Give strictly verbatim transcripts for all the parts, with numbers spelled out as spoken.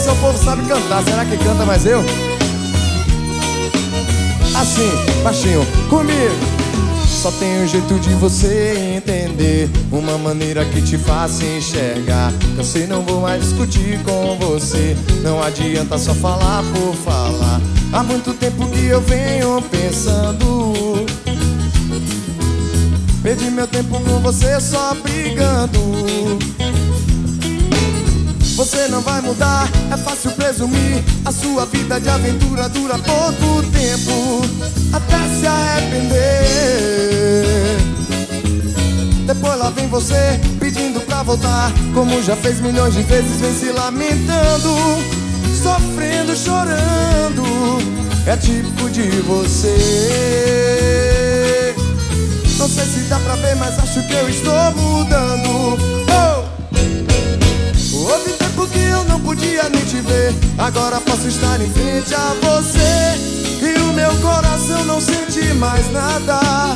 só o povo sabe cantar. Será que canta mais eu? Assim, baixinho, comigo. Só tem um jeito de você entender, uma maneira que te faça enxergar. Eu sei, não vou mais discutir com você. Não adianta só falar por falar. Há muito tempo que eu venho pensando, perdi meu tempo com você só brigando. Você não vai mudar, é fácil presumir. A sua vida de aventura dura pouco tempo, até se arrepender. Depois lá vem você pedindo pra voltar, como já fez milhões de vezes. Vem se lamentando, sofrendo, chorando. É típico de você. Não sei se dá pra ver, mas acho que eu estou mudando. Oh! Houve tempo que eu não podia nem te ver, agora posso estar em frente a você, e o meu coração não sente mais nada.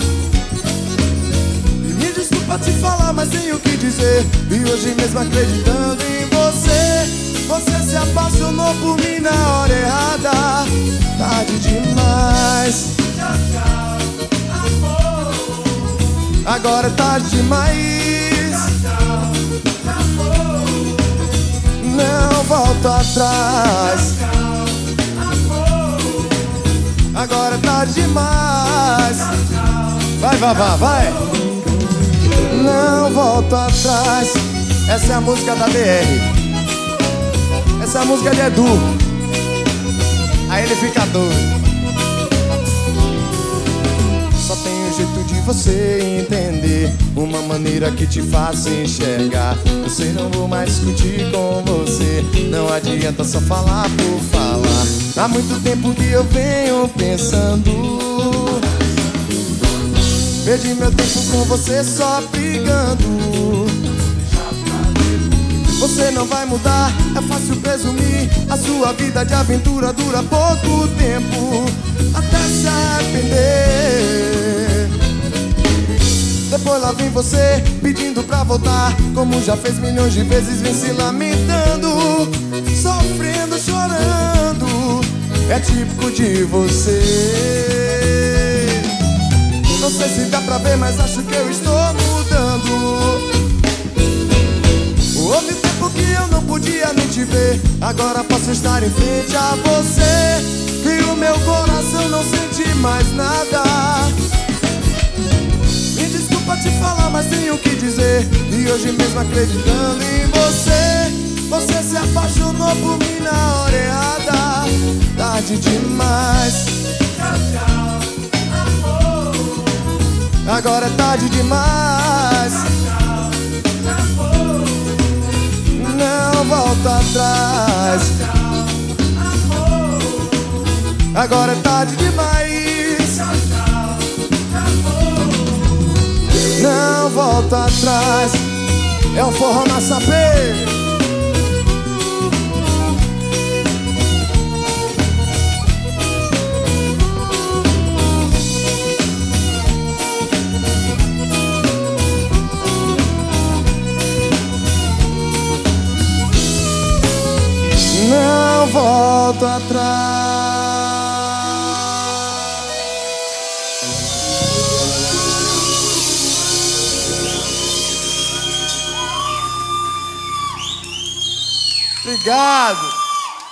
E me desculpa te falar, mas tenho o que dizer. E hoje mesmo acreditando em você, você se apaixonou por mim na hora errada. Tarde demais. Tchau, tchau, amor. Agora é tarde demais. Tchau, tchau, amor. Não volto atrás. Tchau, tchau, amor. Agora é tarde demais. Tchau, tchau, vai, vai, vai, vai. Não volto atrás. Essa é a música da D R. Essa é a música de Edu. Aí ele fica doido. Só tem um jeito de você entender, uma maneira que te faça enxergar. Eu sei, não vou mais discutir com você. Não adianta só falar por falar. Há muito tempo que eu venho pensando, perdi meu tempo com você só brigando. Você não vai mudar, é fácil presumir. A sua vida de aventura dura pouco tempo, até se arrepender. Depois lá vem você pedindo pra voltar, como já fez milhões de vezes. Vem se lamentando, sofrendo, chorando. É típico de você. Não sei se dá pra ver, mas acho que eu estou mudando. Houve tempo que eu não podia nem te ver, agora posso estar em frente a você, e o meu coração não sente mais nada. Me desculpa te falar, mas tenho o que dizer. E hoje mesmo acreditando em você, você se apaixonou por mim na hora errada. Tarde demais. Tchau, tchau, amor. Agora é tarde demais. Tchau, tchau, amor. Não volto atrás. Tchau, tchau, amor. Agora é tarde demais. Tchau, tchau, amor. Não volto atrás. É o forró na sapê. Não volto atrás. Obrigado.